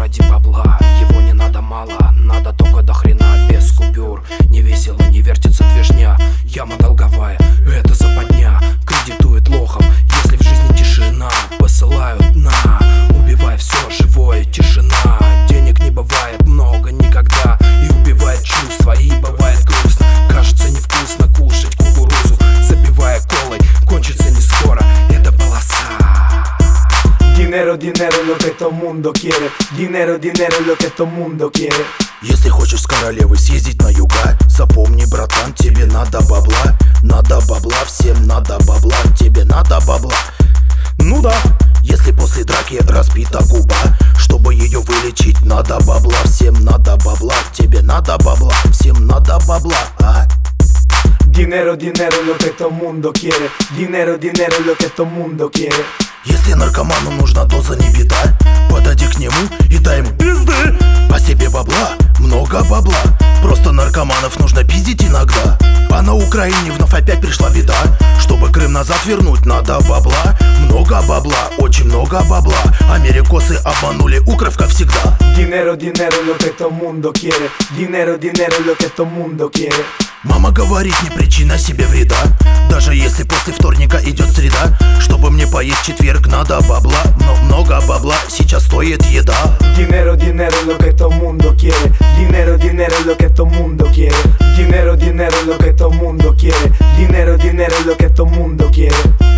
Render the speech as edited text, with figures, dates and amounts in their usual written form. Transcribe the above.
ради бабла. Его не надо мало, надо только до хрена. Без купюр, не весело, не вертится движня. Яма долговая, это западня. Кредитует лохов, если в жизни тишина. Посылают на, убивая все живое, тишина. Денег не бывает много никогда, и убивает чувства, и бывает грустно. Кажется невкусно кушать кукурузу, забивая колой, кончится не скоро эта полоса. Dinero, dinero es lo que todo mundo quiere. Dinero, dinero es lo que todo mundo quiere. Если хочешь с королевой съездить на юга, запомни, братан, тебе надо бабла. Надо бабла, всем надо бабла, тебе надо бабла. Ну да, если после драки разбита губа, чтобы ее вылечить, надо бабла. Всем надо бабла, тебе надо бабла, всем надо бабла, а? Dinero, dinero es lo que todo mundo quiere. Dinero, dinero es lo que todo mundo quiere. Если наркоману нужна доза, не беда, подойди к нему и дай ему пизды. По себе бабла, много бабла, просто наркоманов нужно пиздить иногда. А на Украине вновь опять пришла беда, чтобы Крым назад вернуть, надо бабла. Много бабла, очень много бабла, америкосы обманули укров, как всегда. Dinero, dinero es lo que todo mundo quiere. Dinero, dinero es lo que todo mundo quiere. Мама говорит, не причина себе вреда, даже если после вторника идет среда. Чтобы мне поесть в четверг, надо бабла, но много бабла сейчас стоит еда. Dinero, dinero es lo que todo mundo quiere. Dinero, dinero es lo que todo mundo quiere. Dinero, dinero es lo que todo mundo quiere. Dinero, dinero es lo que todo mundo quiere.